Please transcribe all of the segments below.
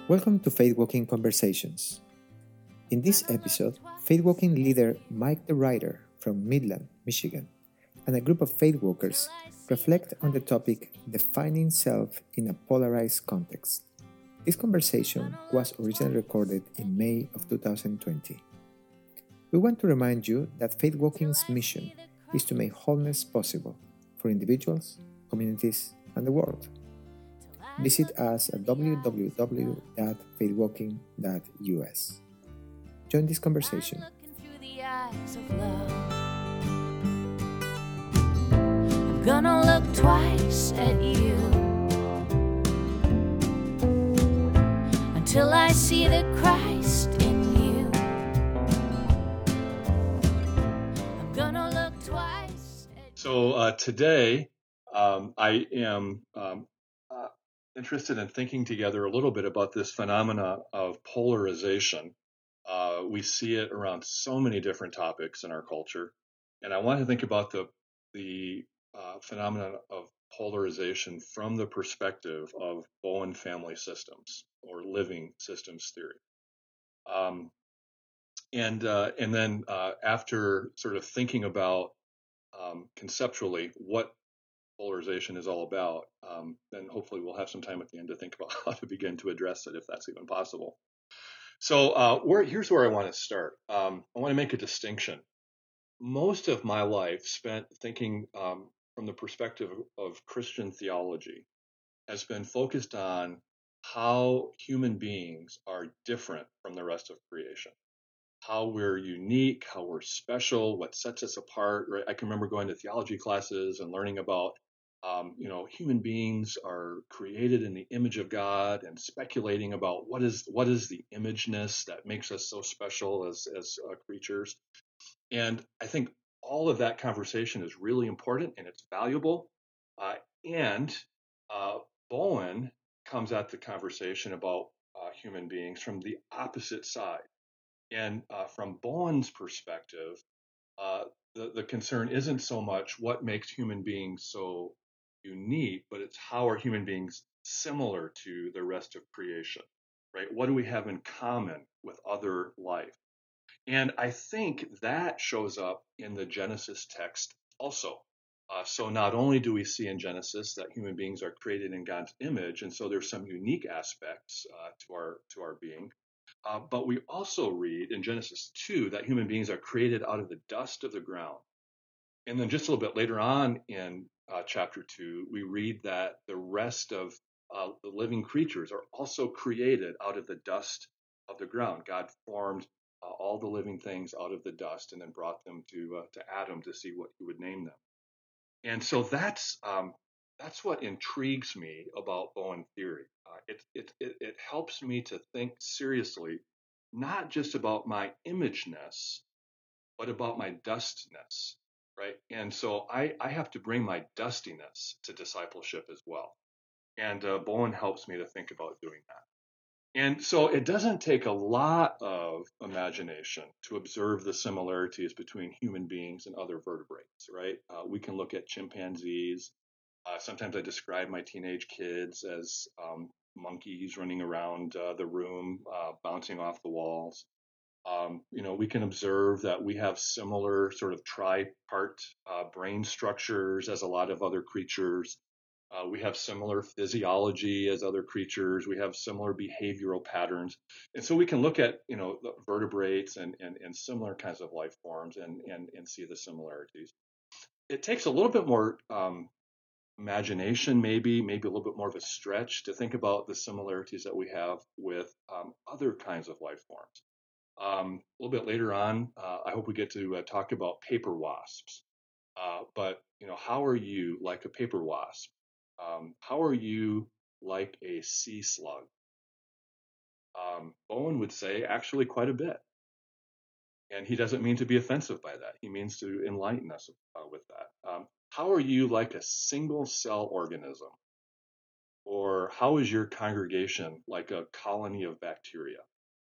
Welcome to Faith Walking Conversations. In this episode, Faith Walking leader Mike the Writer from Midland, Michigan, and a group of faith walkers reflect on the topic defining self in a polarized context. This conversation was originally recorded in May of 2020. We want to remind you that Faith Walking's mission is to make wholeness possible for individuals, communities, and the world. Visit us at www.faithwalking.us. Join this conversation. I'm gonna look twice at you until I see the Christ in you. I'm gonna look twice at you. So today I am interested in thinking together a little bit about this phenomena of polarization. We see it around so many different topics in our culture, and I want to think about the phenomenon of polarization from the perspective of Bowen family systems or living systems theory. And then after sort of thinking about conceptually what polarization is all about, then hopefully we'll have some time at the end to think about how to begin to address it, if that's even possible. So here's where I want to start. I want to make a distinction. Most of my life spent thinking from the perspective of Christian theology has been focused on how human beings are different from the rest of creation, how we're unique, how we're special, what sets us apart. Right? I can remember going to theology classes and learning about human beings are created in the image of God, and speculating about what is the imageness that makes us so special as creatures. And I think all of that conversation is really important and it's valuable. And Bowen comes at the conversation about human beings from the opposite side. And from Bowen's perspective, the concern isn't so much what makes human beings so unique, but it's how are human beings similar to the rest of creation, right? What do we have in common with other life? And I think that shows up in the Genesis text also. So not only do we see in Genesis that human beings are created in God's image, and so there's some unique aspects to our being, but we also read in Genesis 2 that human beings are created out of the dust of the ground. And then just a little bit later on in chapter 2, we read that the rest of the living creatures are also created out of the dust of the ground. God formed all the living things out of the dust and then brought them to Adam to see what he would name them. And so that's what intrigues me about Bowen theory. It helps me to think seriously, not just about my imageness, but about my dustness, right? And so I have to bring my dustiness to discipleship as well. And Bowen helps me to think about doing that. And so it doesn't take a lot of imagination to observe the similarities between human beings and other vertebrates, right? We can look at chimpanzees. Sometimes I describe my teenage kids as monkeys running around the room, bouncing off the walls. We can observe that we have similar sort of tripart brain structures as a lot of other creatures. We have similar physiology as other creatures. We have similar behavioral patterns. And so we can look at, the vertebrates and similar kinds of life forms and see the similarities. It takes a little bit more imagination, maybe a little bit more of a stretch to think about the similarities that we have with other kinds of life forms. A little bit later on, I hope we get to talk about paper wasps. But how are you like a paper wasp? How are you like a sea slug? Bowen would say actually quite a bit. And he doesn't mean to be offensive by that. He means to enlighten us with that. How are you like a single cell organism? Or how is your congregation like a colony of bacteria?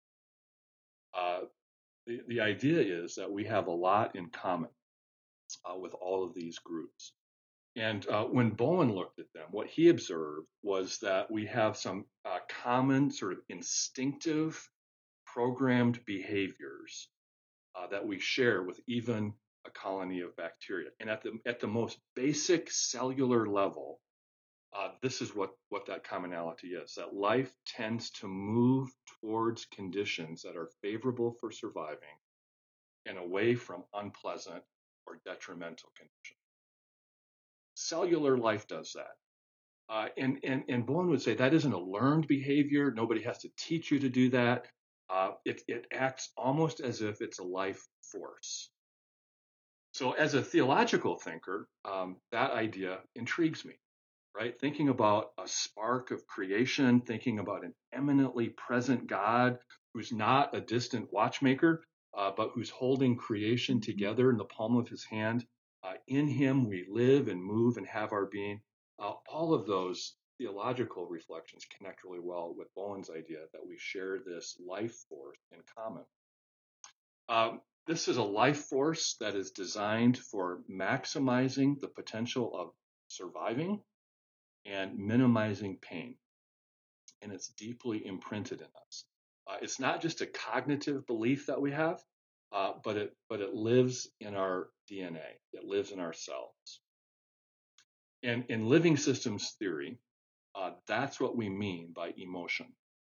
The idea is that we have a lot in common with all of these groups. And when Bowen looked at them, what he observed was that we have some common sort of instinctive programmed behaviors that we share with even a colony of bacteria. And at the most basic cellular level, this is what that commonality is, that life tends to move towards conditions that are favorable for surviving and away from unpleasant or detrimental conditions. Cellular life does that. And Bowen would say that isn't a learned behavior. Nobody has to teach you to do that. It acts almost as if it's a life force. So as a theological thinker, that idea intrigues me, right? Thinking about a spark of creation, thinking about an eminently present God who's not a distant watchmaker, but who's holding creation together in the palm of his hand. In him we live and move and have our being. All of those theological reflections connect really well with Bowen's idea that we share this life force in common. This is a life force that is designed for maximizing the potential of surviving and minimizing pain. And it's deeply imprinted in us. It's not just a cognitive belief that we have, but it lives in our DNA. It lives in our cells. And in living systems theory, that's what we mean by emotion.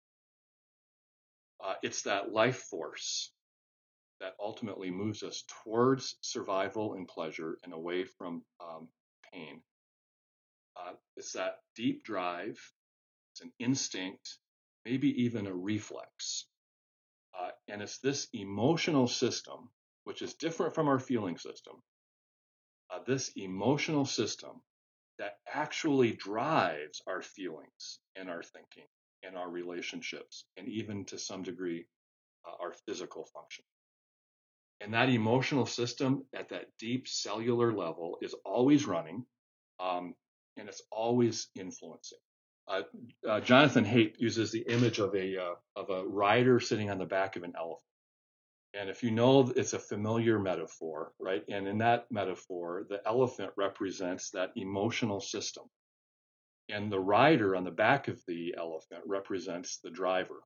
It's that life force that ultimately moves us towards survival and pleasure and away from pain. It's that deep drive. It's an instinct, maybe even a reflex. And it's this emotional system, which is different from our feeling system, this emotional system that actually drives our feelings and our thinking and our relationships, and even to some degree, our physical function. And that emotional system at that deep cellular level is always running, and it's always influencing. Jonathan Haidt uses the image of a rider sitting on the back of an elephant. And if you know, it's a familiar metaphor, right? And in that metaphor, the elephant represents that emotional system. And the rider on the back of the elephant represents the driver,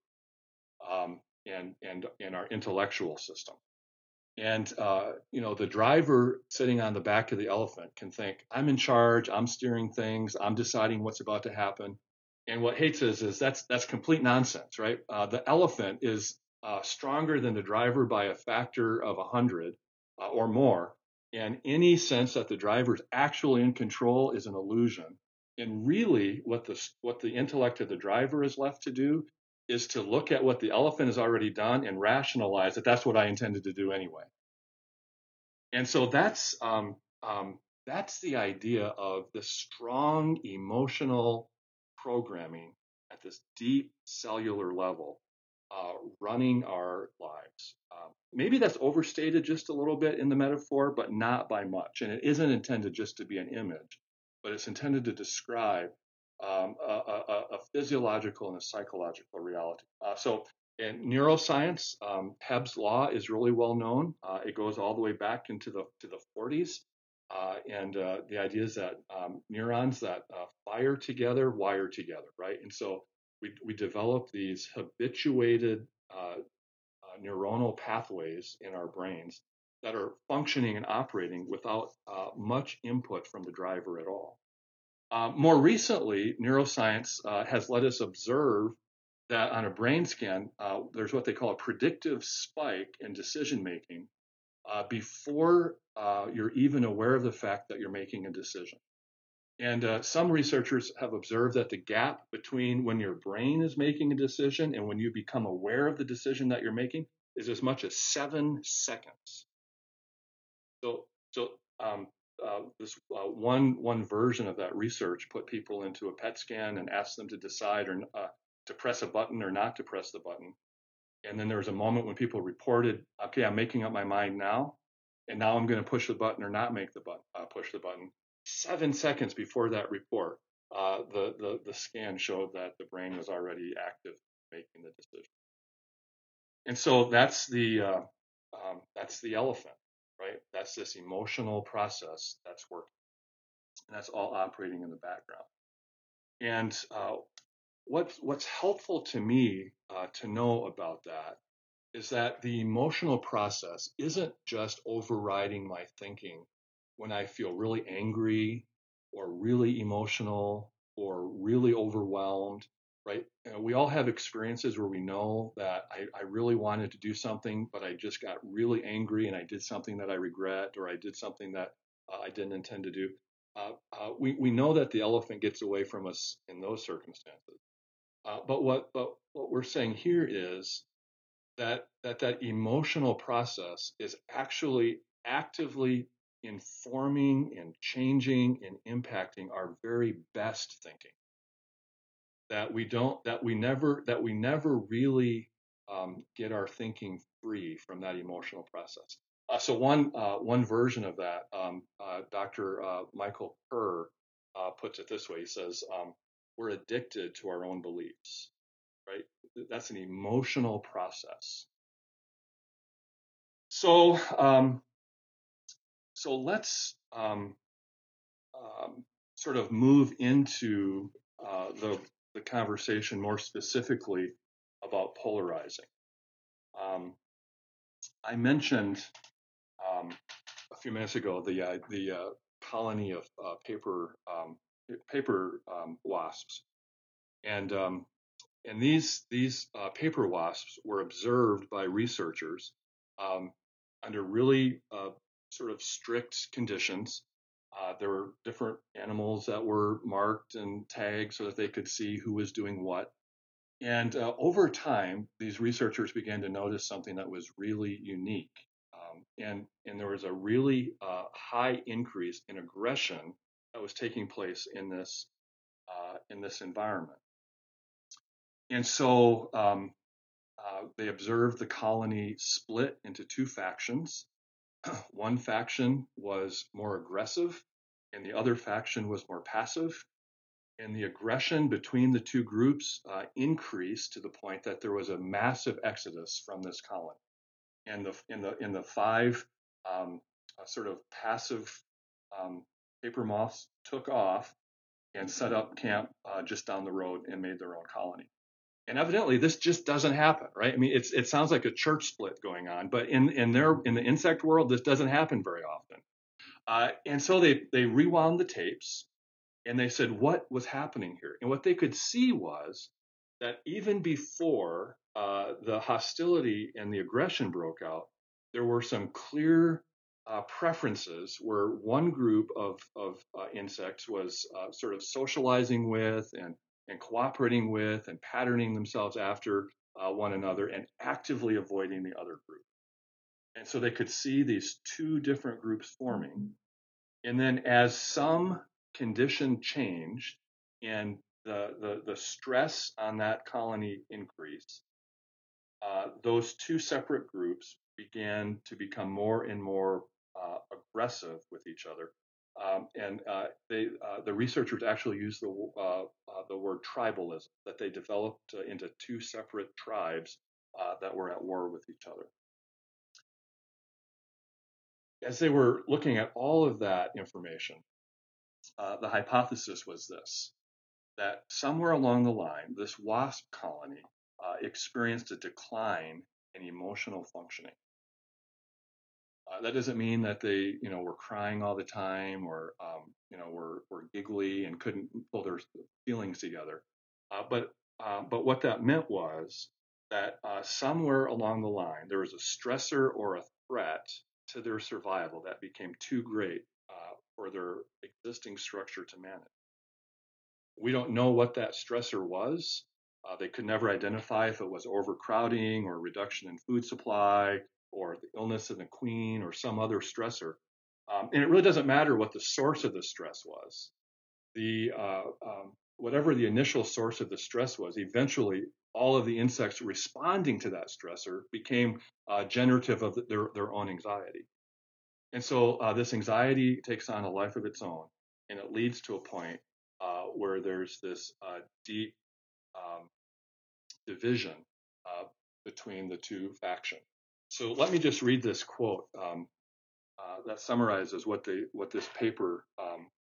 and our intellectual system. And, the driver sitting on the back of the elephant can think, I'm in charge, I'm steering things, I'm deciding what's about to happen. And what Haidt says is that's complete nonsense, right? The elephant is stronger than the driver by a factor of 100 or more. And any sense that the driver is actually in control is an illusion. And really, what the intellect of the driver is left to do is to look at what the elephant has already done and rationalize that that's what I intended to do anyway. And so that's the idea of the strong emotional programming at this deep cellular level running our lives. Maybe that's overstated just a little bit in the metaphor, but not by much. And it isn't intended just to be an image, but it's intended to describe a physiological and a psychological reality. So in neuroscience, Hebb's law is really well known. It goes all the way back into the 40s. And the idea is that neurons that fire together wire together, right? And so we develop these habituated neuronal pathways in our brains that are functioning and operating without much input from the driver at all. More recently, neuroscience has let us observe that on a brain scan, there's what they call a predictive spike in decision making before you're even aware of the fact that you're making a decision. And some researchers have observed that the gap between when your brain is making a decision and when you become aware of the decision that you're making is as much as 7 seconds. So this one version of that research put people into a PET scan and asked them to decide or to press a button or not to press the button. And then there was a moment when people reported, okay, I'm making up my mind now, and now I'm going to push the button or not push the button. 7 seconds before that report, the scan showed that the brain was already active making the decision. And so that's the elephant, right? That's this emotional process that's working. and that's all operating in the background. And what's helpful to me to know about that is that the emotional process isn't just overriding my thinking when I feel really angry or really emotional or really overwhelmed, right? We all have experiences where we know that I really wanted to do something, but I just got really angry and I did something that I regret, or I did something that I didn't intend to do. We know that the elephant gets away from us in those circumstances. But what we're saying here is that emotional process is actually actively informing and changing and impacting our very best thinking. That we never really get our thinking free from that emotional process. So one version of that, Dr. Michael Kerr puts it this way. He says, "We're addicted to our own beliefs." Right? That's an emotional process. So let's sort of move into the conversation more specifically about polarizing. I mentioned a few minutes ago the colony of paper wasps, and these paper wasps were observed by researchers under really sort of strict conditions. There were different animals that were marked and tagged so that they could see who was doing what. And over time, these researchers began to notice something that was really unique. And there was a really high increase in aggression that was taking place in this environment. And so they observed the colony split into two factions. One faction was more aggressive, and the other faction was more passive. And the aggression between the two groups increased to the point that there was a massive exodus from this colony. And in the five sort of passive paper moths took off and set up camp just down the road and made their own colony. And evidently, this just doesn't happen, right? I mean, it sounds like a church split going on, but in the insect world, this doesn't happen very often. And so they rewound the tapes, and they said, what was happening here? And what they could see was that even before the hostility and the aggression broke out, there were some clear preferences where one group of insects was sort of socializing with and cooperating with and patterning themselves after one another and actively avoiding the other group. And so they could see these two different groups forming. And then as some condition changed and the stress on that colony increased, those two separate groups began to become more and more aggressive with each other. And the researchers actually used the word tribalism, that they developed into two separate tribes that were at war with each other. As they were looking at all of that information, the hypothesis was this, that somewhere along the line, this wasp colony experienced a decline in emotional functioning. That doesn't mean that they, were crying all the time or, were giggly and couldn't pull their feelings together. But what that meant was that somewhere along the line, there was a stressor or a threat to their survival that became too great for their existing structure to manage. We don't know what that stressor was. They could never identify if it was overcrowding or reduction in food supply or the illness of the queen or some other stressor. And it really doesn't matter what the source of the stress was. Whatever the initial source of the stress was, eventually all of the insects responding to that stressor became generative of their own anxiety. And so this anxiety takes on a life of its own, and it leads to a point where there's this deep division between the two factions. So let me just read this quote that summarizes what this paper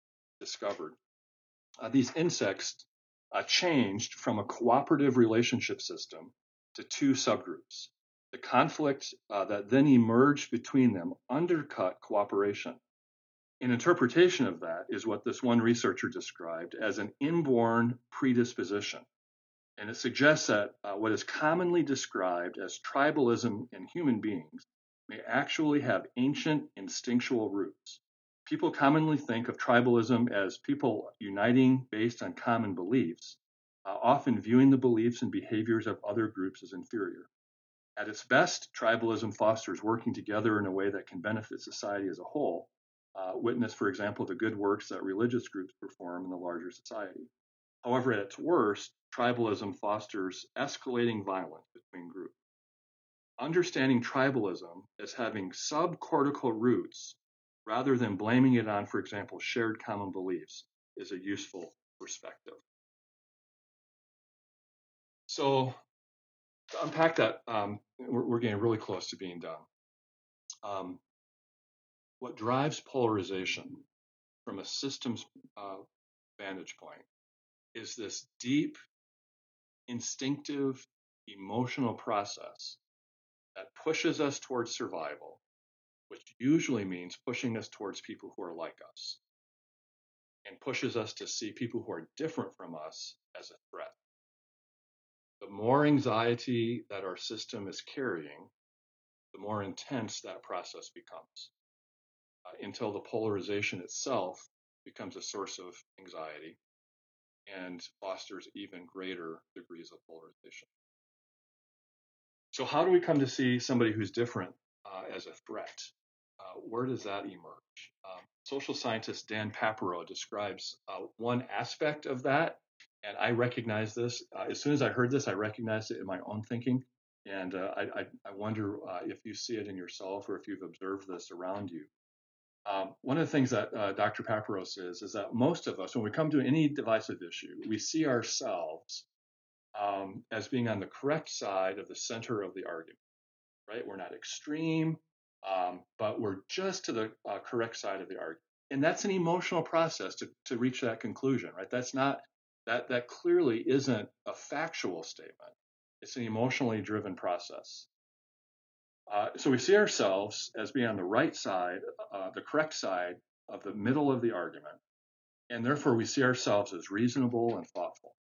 discovered, these insects changed from a cooperative relationship system to two subgroups. The conflict that then emerged between them undercut cooperation. An interpretation of that is what this one researcher described as an inborn predisposition. And it suggests that what is commonly described as tribalism in human beings may actually have ancient instinctual roots. People commonly think of tribalism as people uniting based on common beliefs, often viewing the beliefs and behaviors of other groups as inferior. At its best, tribalism fosters working together in a way that can benefit society as a whole. Witness, for example, the good works that religious groups perform in the larger society. However, at its worst, tribalism fosters escalating violence between groups. Understanding tribalism as having subcortical roots rather than blaming it on, for example, shared common beliefs is a useful perspective. So to unpack that, we're getting really close to being done. What drives polarization from a systems vantage point is this deep, instinctive, emotional process that pushes us towards survival, which usually means pushing us towards people who are like us, and pushes us to see people who are different from us as a threat. The more anxiety that our system is carrying, the more intense that process becomes, until the polarization itself becomes a source of anxiety and fosters even greater degrees of polarization. So how do we come to see somebody who's different as a threat? Where does that emerge? Social scientist Dan Papero describes one aspect of that, and I recognize this. As soon as I heard this, I recognized it in my own thinking, and I wonder if you see it in yourself or if you've observed this around you. One of the things that Dr. Papero says is that most of us, when we come to any divisive issue, we see ourselves as being on the correct side of the center of the argument, right? We're not extreme, but we're just to the correct side of the argument. And that's an emotional process to reach that conclusion, right? That clearly isn't a factual statement. It's an emotionally driven process. So we see ourselves as being on the right side, the correct side of the middle of the argument, and therefore we see ourselves as reasonable and thoughtful.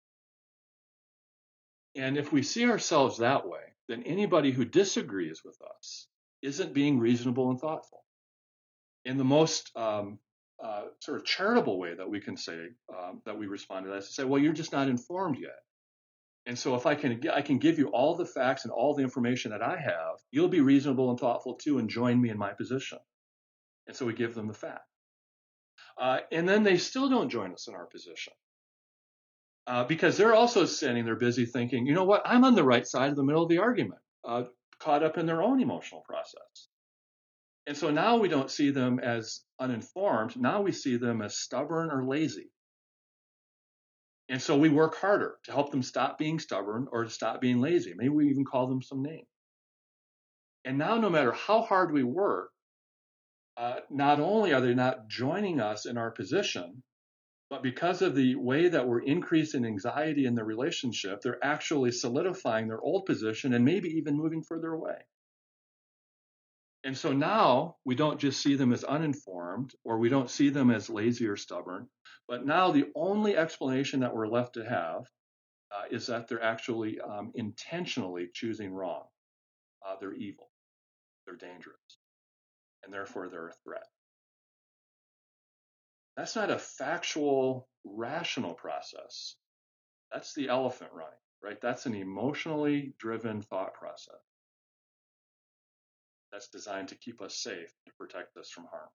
And if we see ourselves that way, then anybody who disagrees with us isn't being reasonable and thoughtful. In the most sort of charitable way that we can say that we respond to that is to say, well, you're just not informed yet. And so if I can give you all the facts and all the information that I have, you'll be reasonable and thoughtful too and join me in my position. And so we give them the fact. And then they still don't join us in our position. Because they're also standing there busy thinking, you know what, I'm on the right side of the middle of the argument, caught up in their own emotional process. And so now we don't see them as uninformed. Now we see them as stubborn or lazy. And so we work harder to help them stop being stubborn or to stop being lazy. Maybe we even call them some name. And now no matter how hard we work, not only are they not joining us in our position, but because of the way that we're increasing anxiety in the relationship, they're actually solidifying their old position and maybe even moving further away. And so now we don't just see them as uninformed, or we don't see them as lazy or stubborn, but now the only explanation that we're left to have is that they're actually intentionally choosing wrong. They're evil, they're dangerous, and therefore they're a threat. That's not a factual, rational process. That's the elephant running, right? That's an emotionally driven thought process that's designed to keep us safe, to protect us from harm.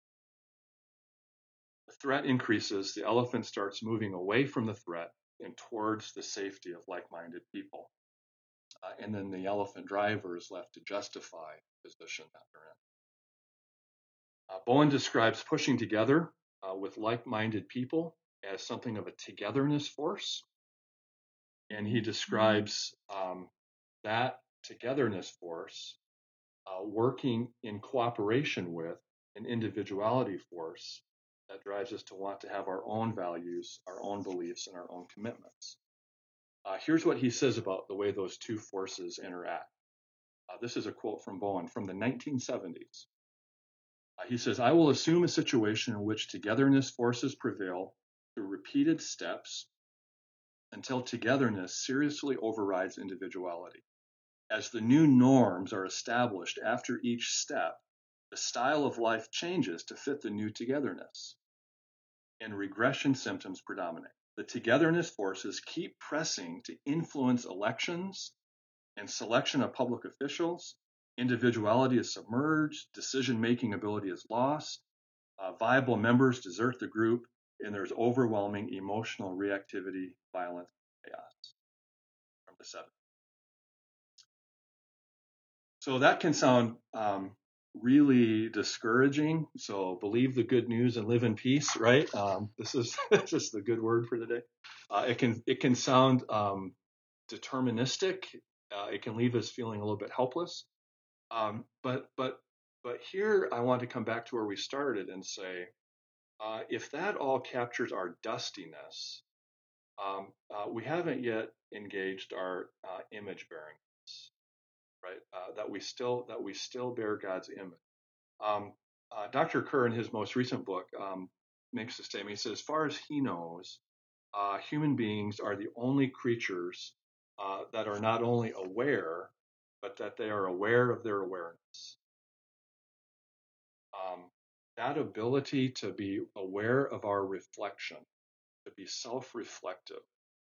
The threat increases, the elephant starts moving away from the threat and towards the safety of like-minded people. And then the elephant driver is left to justify the position that they're in. Bowen describes pushing together with like-minded people as something of a togetherness force. And he describes that togetherness force working in cooperation with an individuality force that drives us to want to have our own values, our own beliefs, and our own commitments. Here's what he says about the way those two forces interact. This is a quote from Bowen from the 1970s. He says, I will assume a situation in which togetherness forces prevail through repeated steps until togetherness seriously overrides individuality. As the new norms are established after each step, the style of life changes to fit the new togetherness, and regression symptoms predominate. The togetherness forces keep pressing to influence elections and selection of public officials. Individuality is submerged, decision-making ability is lost, viable members desert the group, and there's overwhelming emotional reactivity, violence, chaos from the 70s. So that can sound really discouraging. So believe the good news and live in peace, right? This is just the good word for the day. It can sound deterministic. It can leave us feeling a little bit helpless. But here I want to come back to where we started and say, if that all captures our dustiness, we haven't yet engaged our image bearing. Right, that we still bear God's image. Dr. Kerr, in his most recent book, makes a statement. He says, as far as he knows, human beings are the only creatures that are not only aware, but that they are aware of their awareness. That ability to be aware of our reflection, to be self-reflective,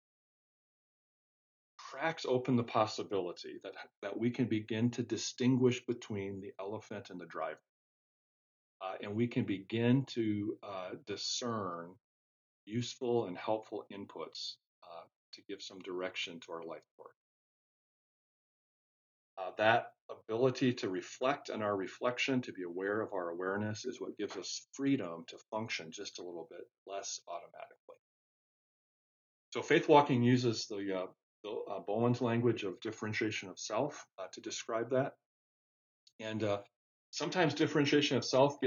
cracks open the possibility that we can begin to distinguish between the elephant and the driver. And we can begin to discern useful and helpful inputs to give some direction to our life course. That ability to reflect on our reflection, to be aware of our awareness, is what gives us freedom to function just a little bit less automatically. So faith walking uses the Bowen's language of differentiation of self to describe that. And sometimes differentiation of self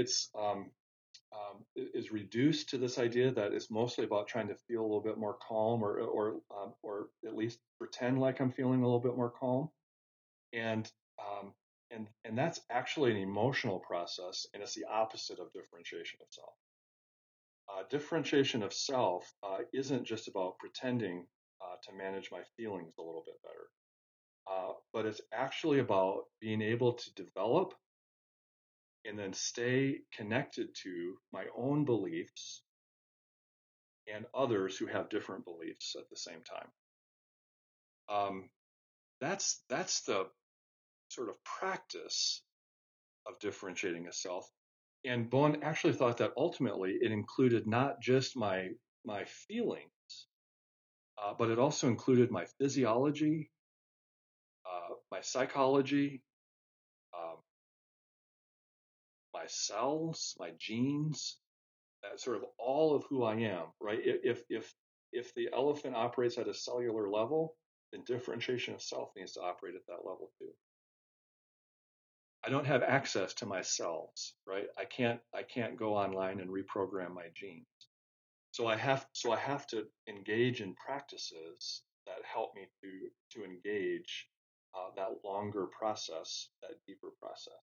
is reduced to this idea that it's mostly about trying to feel a little bit more calm, or at least pretend like I'm feeling a little bit more calm. And that's actually an emotional process, and it's the opposite of differentiation of self. Differentiation of self isn't just about pretending to manage my feelings a little bit better, but it's actually about being able to develop and then stay connected to my own beliefs and others who have different beliefs at the same time. That's the sort of practice of differentiating a self. And Bowen actually thought that ultimately it included not just my feelings, but it also included my physiology, my psychology, my cells, my genes, sort of all of who I am, right? If the elephant operates at a cellular level, then differentiation of self needs to operate at that level too. I don't have access to my cells, right? I can't go online and reprogram my genes. So I have to engage in practices that help me to engage that longer process, that deeper process.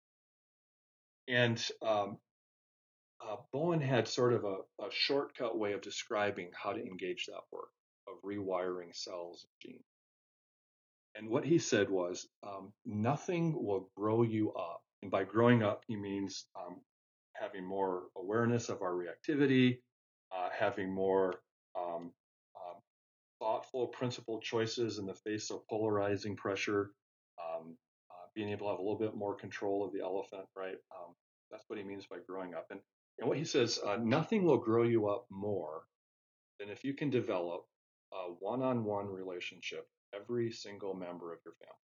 And Bowen had sort of a shortcut way of describing how to engage that work of rewiring cells and genes. And what he said was, nothing will grow you up. And by growing up, he means having more awareness of our reactivity, having more thoughtful, principled choices in the face of polarizing pressure, being able to have a little bit more control of the elephant, right? That's what he means by growing up. And what he says, nothing will grow you up more than if you can develop a one-on-one relationship with every single member of your family.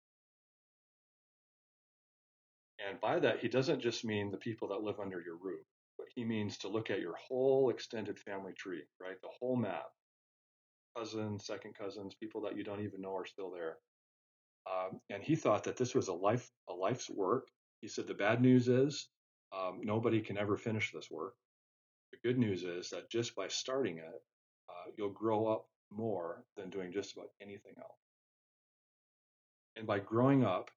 And by that, he doesn't just mean the people that live under your roof, but he means to look at your whole extended family tree, right? The whole map. Cousins, second cousins, people that you don't even know are still there. And he thought that this was a life's work. He said the bad news is nobody can ever finish this work. The good news is that just by starting it, you'll grow up more than doing just about anything else. And by growing up,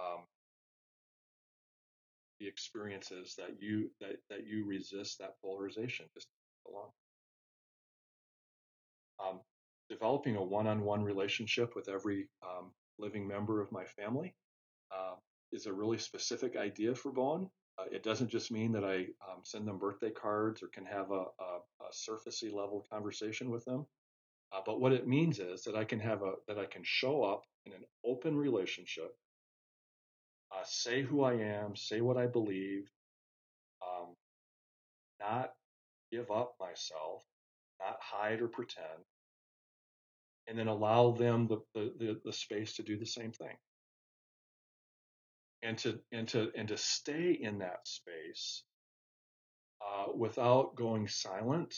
the experiences that you resist that polarization just along. Developing a one-on-one relationship with every living member of my family is a really specific idea for Bowen. It doesn't just mean that I send them birthday cards or can have a surfacey level conversation with them, but what it means is that I can show up in an open relationship, say who I am, say what I believe, not give up myself, not hide or pretend, and then allow them the space to do the same thing. And to stay in that space without going silent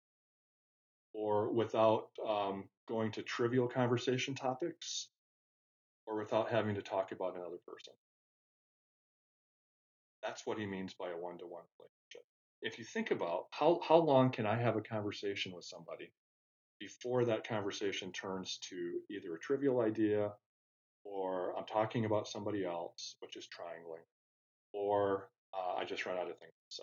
or without going to trivial conversation topics or without having to talk about another person. That's what he means by a one-to-one relationship. If you think about how long can I have a conversation with somebody before that conversation turns to either a trivial idea or I'm talking about somebody else, which is triangling, or I just run out of things to say.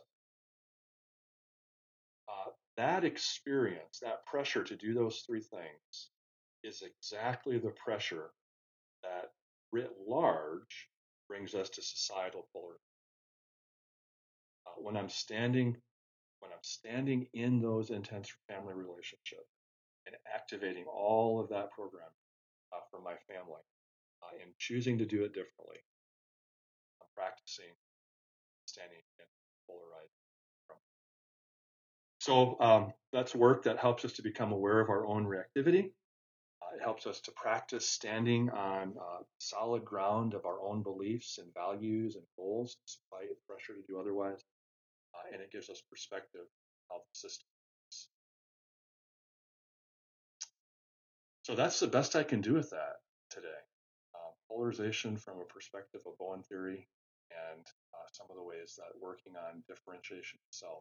That experience, that pressure to do those three things is exactly the pressure that writ large brings us to societal polarization. When I'm standing in those intense family relationships and activating all of that program for my family and choosing to do it differently, I'm practicing standing in polarized. So that's work that helps us to become aware of our own reactivity. It helps us to practice standing on solid ground of our own beliefs and values and goals, despite pressure to do otherwise. And it gives us perspective of the system. So that's the best I can do with that today. Polarization from a perspective of Bowen theory and some of the ways that working on differentiation itself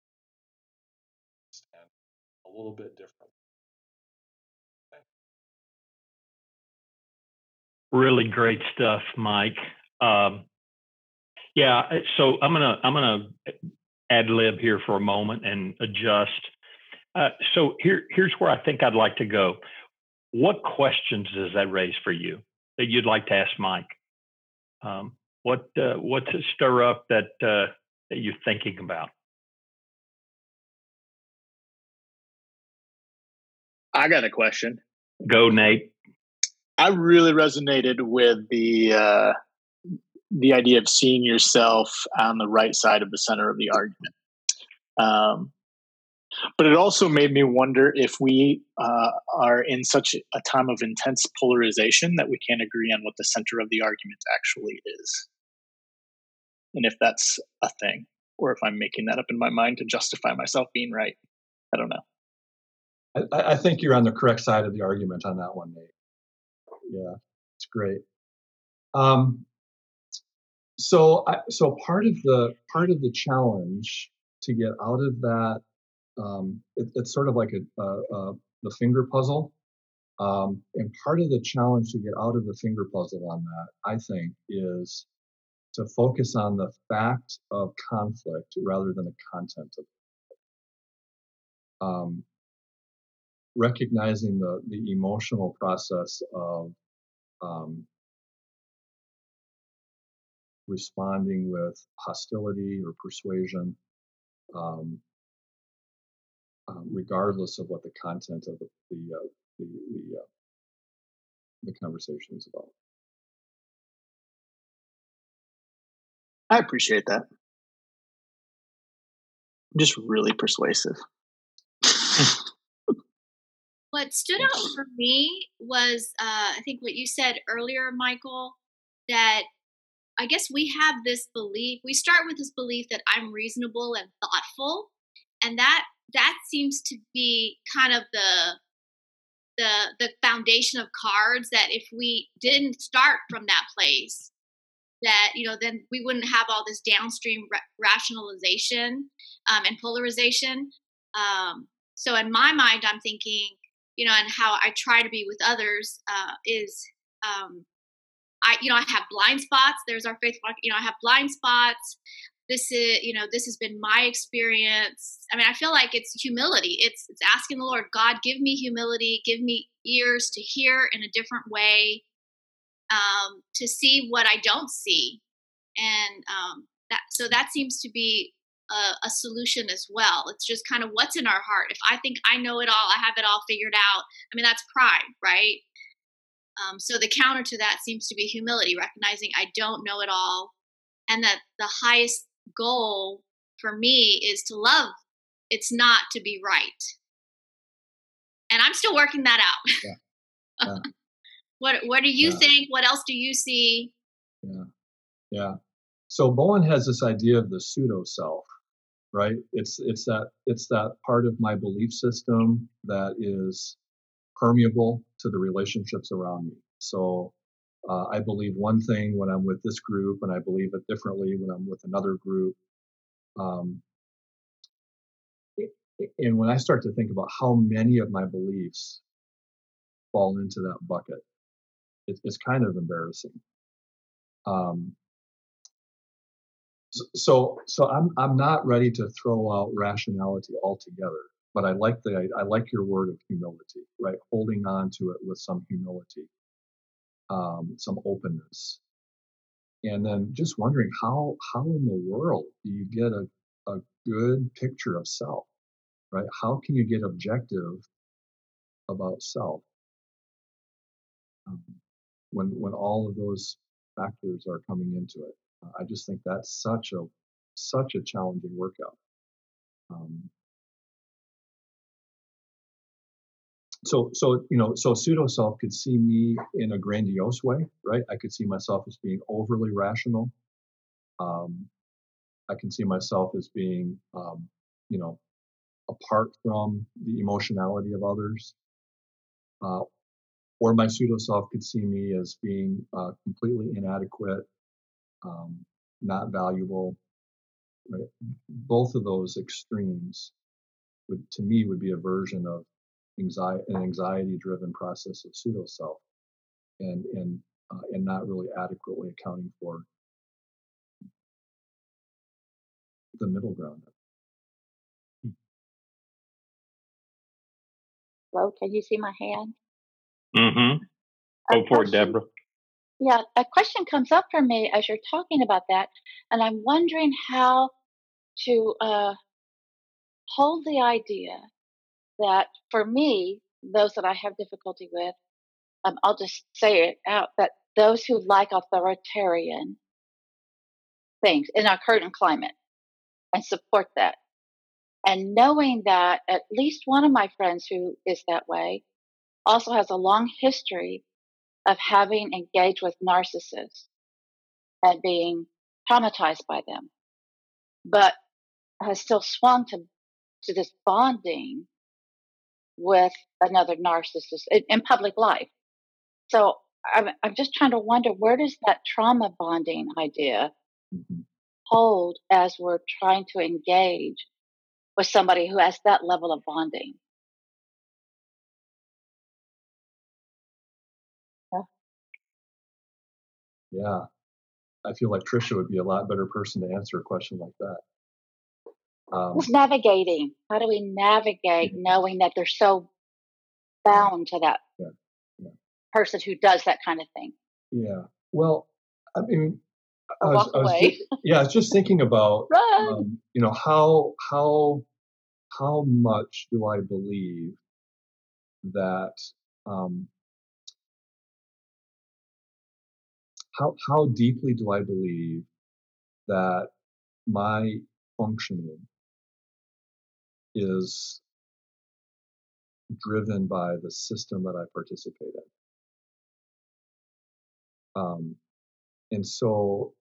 and a little bit different. Really great stuff, Mike. Yeah, so I'm gonna ad lib here for a moment and adjust. So here's where I think I'd like to go. What questions does that raise for you that you'd like to ask Mike? What to stir up that you're thinking about? I got a question. Go, Nate. I really resonated with the idea of seeing yourself on the right side of the center of the argument. But it also made me wonder if we are in such a time of intense polarization that we can't agree on what the center of the argument actually is. And if that's a thing, or if I'm making that up in my mind to justify myself being right. I don't know. I think you're on the correct side of the argument on that one, Nate. Yeah, it's great. So part of the challenge to get out of that, it's sort of like the finger puzzle, and part of the challenge to get out of the finger puzzle on that, I think, is to focus on the fact of conflict rather than the content of it. Recognizing the emotional process of responding with hostility or persuasion, regardless of what the content of the conversation is about. I appreciate that. Just really persuasive. What stood out for me was, I think what you said earlier, Michael, that I guess we have this belief, we start with this belief that I'm reasonable and thoughtful. And that seems to be kind of the foundation of cards, that if we didn't start from that place, that, then we wouldn't have all this downstream rationalization and polarization. So in my mind, I'm thinking, and how I try to be with others is I have blind spots. There's our faith walk. I have blind spots. This has been my experience. I mean, I feel like it's humility. It's asking the Lord, God, give me humility, give me ears to hear in a different way, to see what I don't see. And that seems to be a solution as well. It's just kind of what's in our heart. If I think I know it all, I have it all figured out, I mean, that's pride, right? So the counter to that seems to be humility, recognizing I don't know it all, and that the highest goal for me is to love. It's not to be right. And I'm still working that out. Yeah. What do you think? What else do you see? Yeah. So Bowen has this idea of the pseudo self, right? It's that part of my belief system that is permeable to the relationships around me. So I believe one thing when I'm with this group, and I believe it differently when I'm with another group. And when I start to think about how many of my beliefs fall into that bucket, it's kind of embarrassing. So I'm not ready to throw out rationality altogether, but I like your word of humility, right? Holding on to it with some humility, some openness, and then just wondering how in the world do you get a good picture of self, right? How can you get objective about self when all of those factors are coming into it? I just think that's such a challenging workout. So pseudo self could see me in a grandiose way, right? I could see myself as being overly rational. I can see myself as being, apart from the emotionality of others. Or my pseudo self could see me as being completely inadequate, not valuable. Right? Both of those extremes to me would be a version of an anxiety-driven process of pseudo self, and not really adequately accounting for the middle ground. Hello, can you see my hand? Mm-hmm. Go for it, Deborah. Yeah, a question comes up for me as you're talking about that, and I'm wondering how to hold the idea that for me, those that I have difficulty with, I'll just say it out, that those who like authoritarian things in our current climate and support that. And knowing that at least one of my friends who is that way also has a long history of having engaged with narcissists and being traumatized by them, but has still swung to this bonding with another narcissist in public life. So I'm just trying to wonder, where does that trauma bonding idea hold as we're trying to engage with somebody who has that level of bonding? Yeah, I feel like Tricia would be a lot better person to answer a question like that. Who's navigating? How do we navigate knowing that they're so bound to that person who does that kind of thing? Yeah. Well, I mean, I was just thinking about, how much do I believe that, how deeply do I believe that my functioning is driven by the system that I participate in? And so,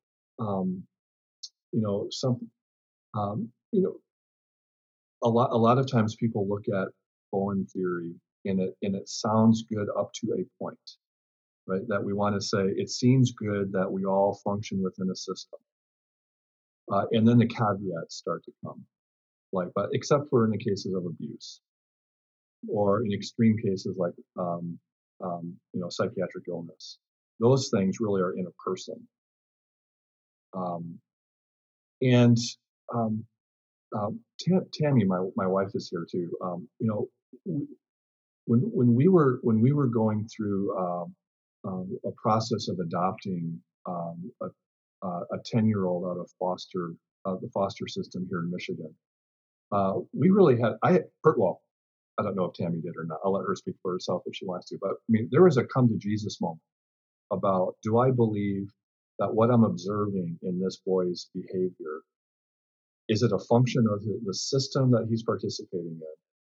a lot of times people look at Bowen theory and it sounds good up to a point, right? That we want to say, it seems good that we all function within a system. And then the caveats start to come, but except for in the cases of abuse or in extreme cases like, psychiatric illness. Those things really are in a person. And Tammy, my wife is here too. When we were going through a process of adopting a 10-year-old out of the foster system here in Michigan, we really had I don't know if Tammy did or not. I'll let her speak for herself if she wants to. But I mean, there was a come to Jesus moment about, do I believe that what I'm observing in this boy's behavior, is it a function of the system that he's participating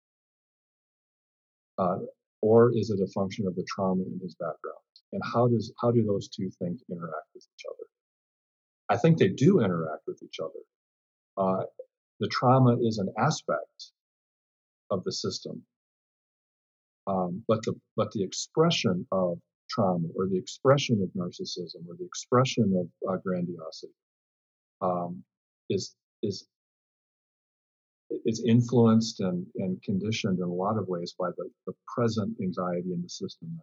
in, or is it a function of the trauma in his background? And how do those two things interact with each other? I think they do interact with each other. The trauma is an aspect of the system, but the expression of trauma, or the expression of narcissism, or the expression of grandiosity, is influenced and conditioned in a lot of ways by the present anxiety in the system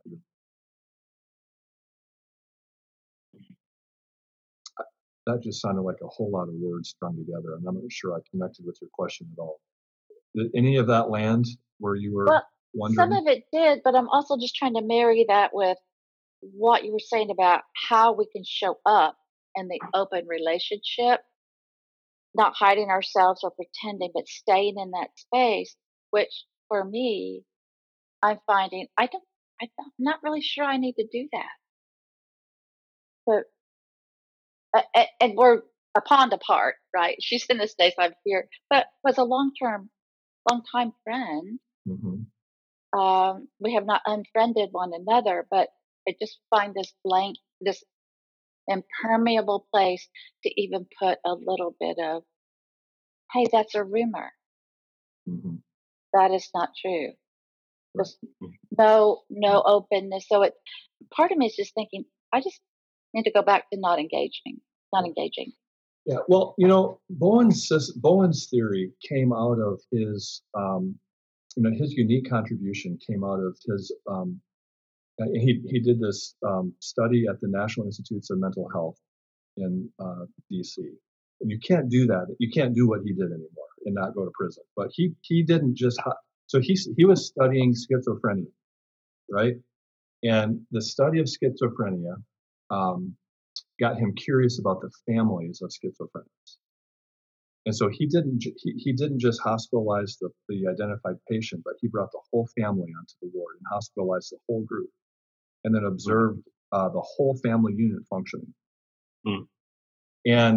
that just sounded like a whole lot of words strung together, and I'm not sure I connected with your question at all. Did any of that land where you were wondering? Some of it did, but I'm also just trying to marry that with what you were saying about how we can show up in the open relationship, not hiding ourselves or pretending, but staying in that space, which for me, I'm finding I'm not really sure I need to do that. But, and we're a pond apart, right? She's in the States, I'm here, but was a long-time friend. Mm-hmm. We have not unfriended one another, but I just find this impermeable place to even put a little bit of, hey, that's a rumor. Mm-hmm. That is not true. Right. Just no openness. So part of me is just thinking, I just need to go back to not engaging. Yeah, well, Bowen's theory came out of his, his unique contribution came out of his, he did this study at the National Institutes of Mental Health in DC. And you can't do that. You can't do what he did anymore and not go to prison. But he didn't just, so he was studying schizophrenia, right? And the study of schizophrenia got him curious about the families of schizophrenics. And so he didn't just hospitalize the identified patient, but he brought the whole family onto the ward and hospitalized the whole group, and then observed the whole family unit functioning. Mm. And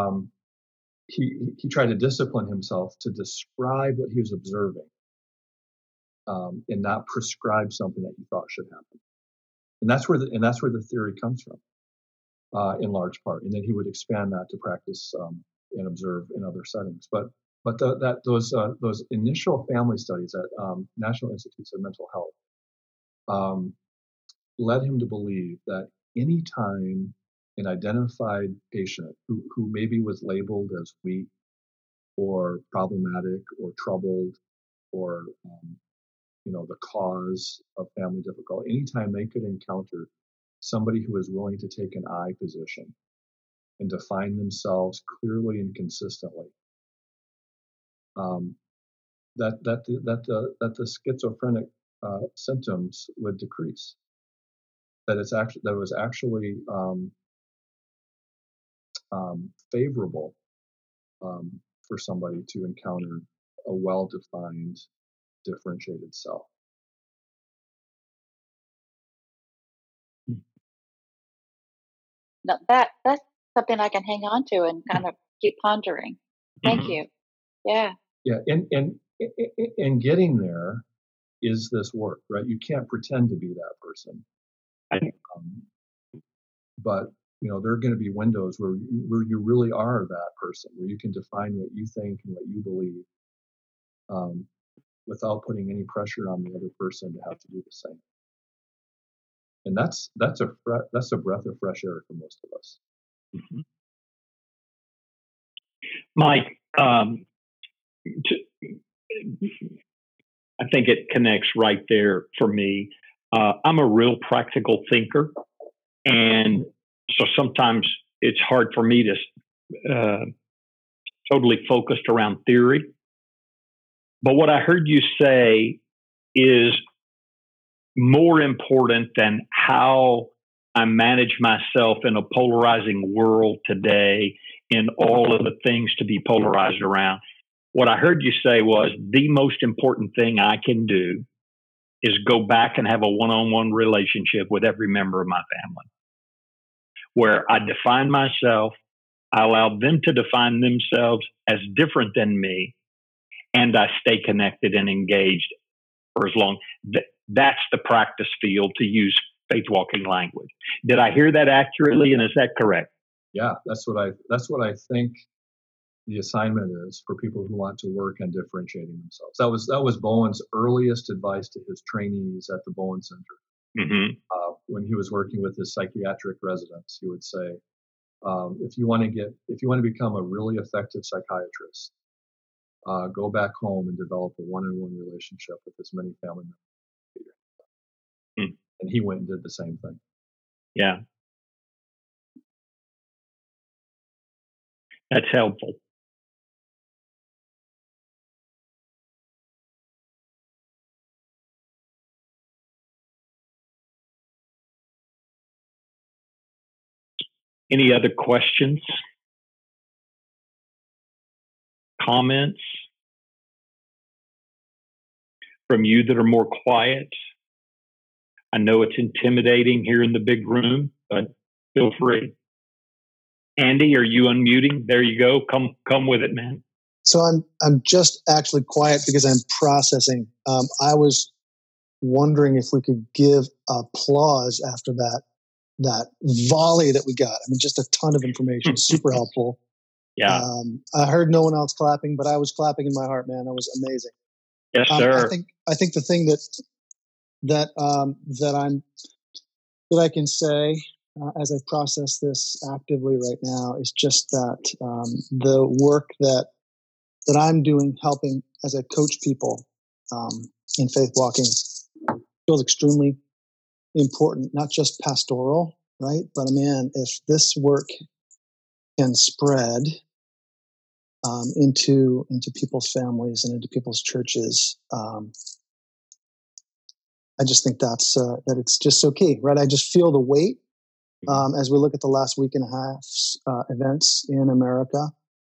he tried to discipline himself to describe what he was observing, and not prescribe something that he thought should happen. And that's where the theory comes from, in large part. And then he would expand that to practice and observe in other settings. But those initial family studies at National Institutes of Mental Health led him to believe that any time an identified patient who maybe was labeled as weak or problematic or troubled or the cause of family difficulty, anytime they could encounter somebody who was willing to take an I position and define themselves clearly and consistently, that the schizophrenic symptoms would decrease. That it was actually favorable for somebody to encounter a well-defined, differentiated self. Now that's something I can hang on to and kind of keep pondering. Thank you. Yeah. Yeah, and getting there is this work, right? You can't pretend to be that person. But there are going to be windows where you really are that person, where you can define what you think and what you believe, without putting any pressure on the other person to have to do the same. And that's a breath of fresh air for most of us. Mm-hmm. Mike, I think it connects right there for me. I'm a real practical thinker, and so sometimes it's hard for me to totally focused around theory. But what I heard you say is more important than how I manage myself in a polarizing world today in all of the things to be polarized around. What I heard you say was the most important thing I can do is go back and have a one-on-one relationship with every member of my family, where I define myself, I allow them to define themselves as different than me, and I stay connected and engaged for as long. That's the practice field, to use faith walking language. Did I hear that accurately, and is that correct? Yeah, that's what I think the assignment is for people who want to work on differentiating themselves. That was Bowen's earliest advice to his trainees at the Bowen Center. Mm-hmm. When he was working with his psychiatric residents, he would say, if you want to become a really effective psychiatrist, go back home and develop a one-on-one relationship with as many family members. And he went and did the same thing. Yeah. That's helpful. Any other questions? Comments from you that are more quiet? I know it's intimidating here in the big room, but feel free. Andy, are you unmuting? There you go. Come with it, man. So I'm just actually quiet because I'm processing. I was wondering if we could give applause after that volley that we got. I mean, just a ton of information, super helpful. Yeah. I heard no one else clapping, but I was clapping in my heart, man. That was amazing. Yes, sir. I think the thing that I can say as I process this actively right now is just that the work that I'm doing, helping as I coach people in faith walking, feels extremely important, not just pastoral, right? But man, if this work can spread into people's families and into people's churches, I just think that it's just so key, right? I just feel the weight as we look at the last week and a half events in America.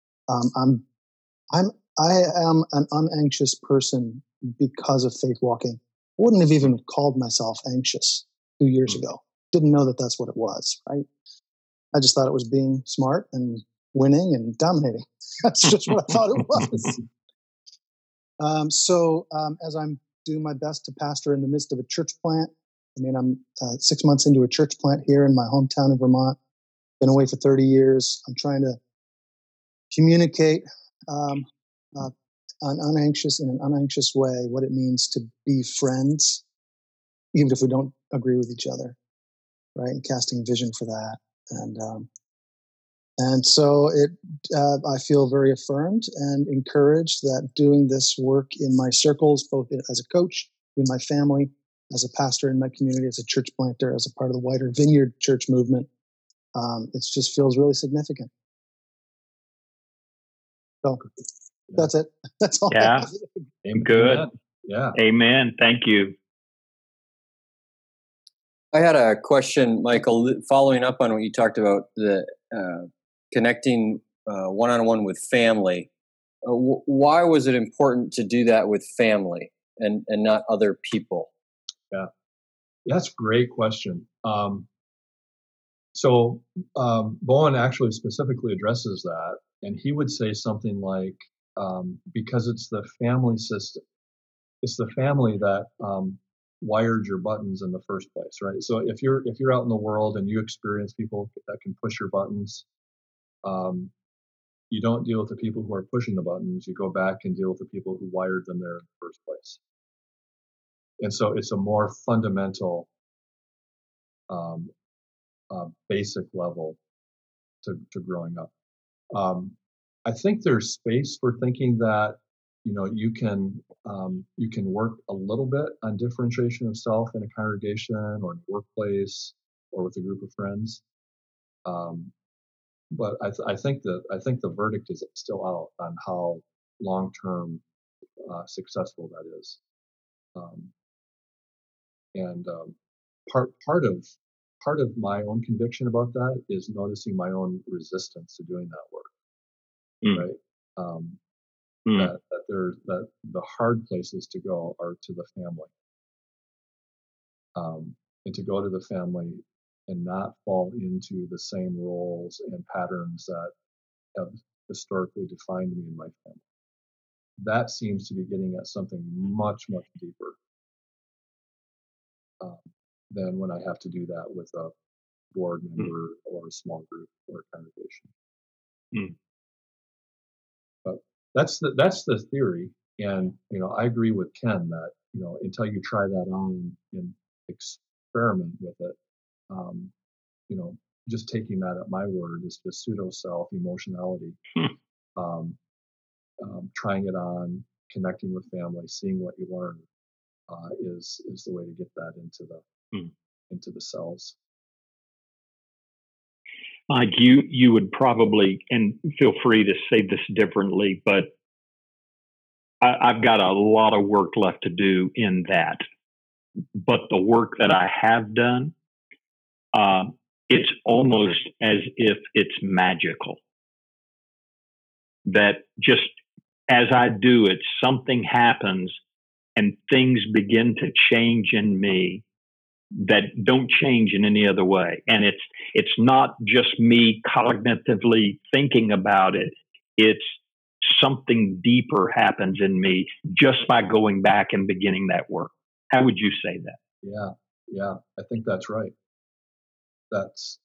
I am an unanxious person because of faith walking. I wouldn't have even called myself anxious 2 years ago. Didn't know that that's what it was, right? I just thought it was being smart and winning and dominating. That's just what I thought it was. So as I'm doing my best to pastor in the midst of a church plant, I mean, I'm 6 months into a church plant here in my hometown of Vermont. Been away for 30 years. I'm trying to communicate in an unanxious way what it means to be friends, even if we don't agree with each other, right? And casting vision for that. And so I feel very affirmed and encouraged that doing this work in my circles, both as a coach, in my family, as a pastor in my community, as a church planter, as a part of the wider Vineyard Church movement, it just feels really significant. So that's it. That's all. Yeah. Good. Yeah. Amen. Thank you. I had a question, Michael, following up on what you talked about, the connecting one-on-one with family. Why was it important to do that with family and not other people? Yeah, that's a great question. So Bowen actually specifically addresses that, and he would say something like, because it's the family system, it's the family that wired your buttons in the first place, right? So if you're out in the world and you experience people that can push your buttons, you don't deal with the people who are pushing the buttons. You go back and deal with the people who wired them there in the first place. And so it's a more fundamental basic level to growing up. I think there's space for thinking that you can work a little bit on differentiation of self in a congregation or in a workplace or with a group of friends. But I think the verdict is still out on how long-term successful that is. Part of my own conviction about that is noticing my own resistance to doing that work. Right? That the hard places to go are to the family, and to go to the family and not fall into the same roles and patterns that have historically defined me and my family. That seems to be getting at something much, much deeper than when I have to do that with a board member or a small group or a congregation. But that's the theory, and I agree with Ken that until you try that on and experiment with it, just taking that at my word is just pseudo self emotionality. Trying it on, connecting with family, seeing what you learn is the way to get that into the cells. Mike, you would probably, and feel free to say this differently, but I've got a lot of work left to do in that. But the work that I have done, it's almost as if it's magical. That just as I do it, something happens and things begin to change in me that don't change in any other way. And it's not just me cognitively thinking about it. It's something deeper happens in me just by going back and beginning that work. How would you say that? Yeah, I think that's right. That's,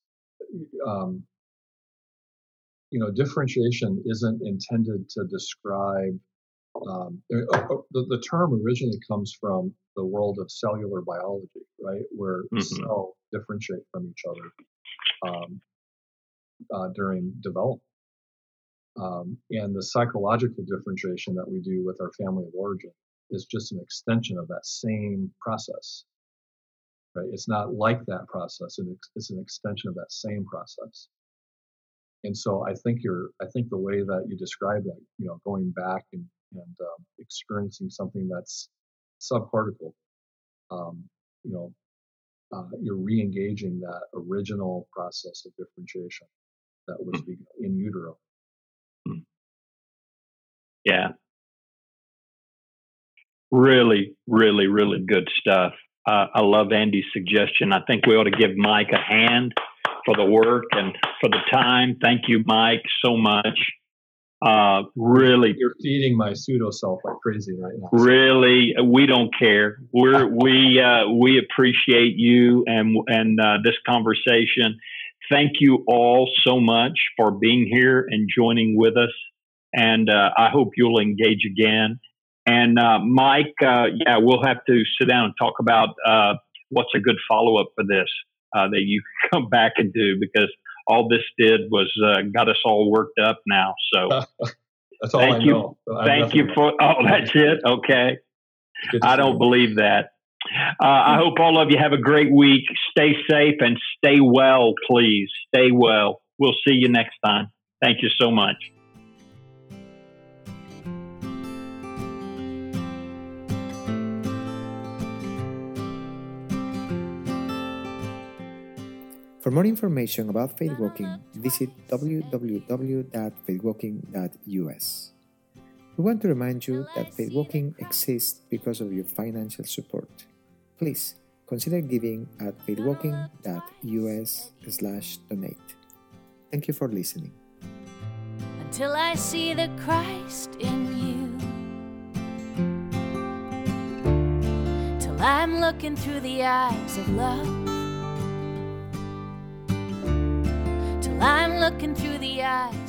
differentiation isn't intended to describe, the term originally comes from the world of cellular biology, right? Where cells differentiate from each other during development. And the psychological differentiation that we do with our family of origin is just an extension of that same process, right? It's not like that process; it's an extension of that same process. And so I think the way that you describe that, going back and experiencing something that's subcortical, you're re-engaging that original process of differentiation that was in utero. Yeah. Really, really, really good stuff. I love Andy's suggestion. I think we ought to give Mike a hand for the work and for the time. Thank you, Mike, so much. Really, you're feeding my pseudo self like crazy right now. Really, we don't care. We appreciate you and this conversation. Thank you all so much for being here and joining with us. And I hope you'll engage again. And Mike, we'll have to sit down and talk about what's a good follow-up for this that you come back and do, because all this did was got us all worked up now. So that's all I know. Thank you for, that's it. Okay. I don't believe that. I hope all of you have a great week. Stay safe and stay well, please. Stay well. We'll see you next time. Thank you so much. For more information about Faithwalking, visit www.faithwalking.us. We want to remind you that Faithwalking exists because of your financial support. Please consider giving at faithwalking.us/donate. Thank you for listening. Until I see the Christ in you, till I'm looking through the eyes of love, I'm looking through the eyes